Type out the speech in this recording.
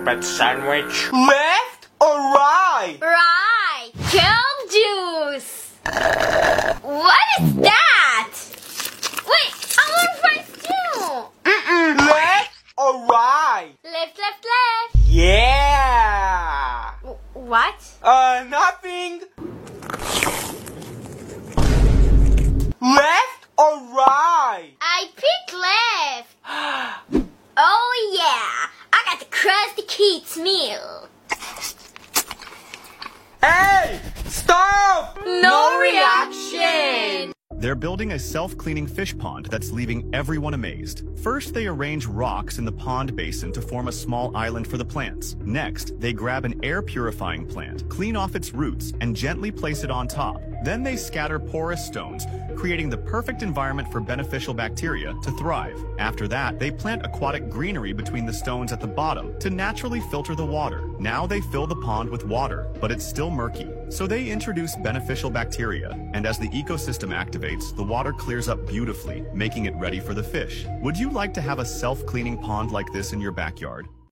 Peppered sandwich. Left or right? Right. Kelp juice. What is that? Wait, I want fries too. Left or right? Left, left, left. Yeah. What? Nothing. Left or right? I picked left. Oh yeah, I got the Krusty Kids meal. Hey, stop! No reaction. They're building a self-cleaning fish pond that's leaving everyone amazed. First, they arrange rocks in the pond basin to form a small island for the plants. Next, they grab an air-purifying plant, clean off its roots, and gently place it on top. Then they scatter porous stones, creating the perfect environment for beneficial bacteria to thrive. After that, they plant aquatic greenery between the stones at the bottom to naturally filter the water. Now they fill the pond with water, but it's still murky. So they introduce beneficial bacteria, and as the ecosystem activates, the water clears up beautifully, making it ready for the fish. Would you like to have a self-cleaning pond like this in your backyard?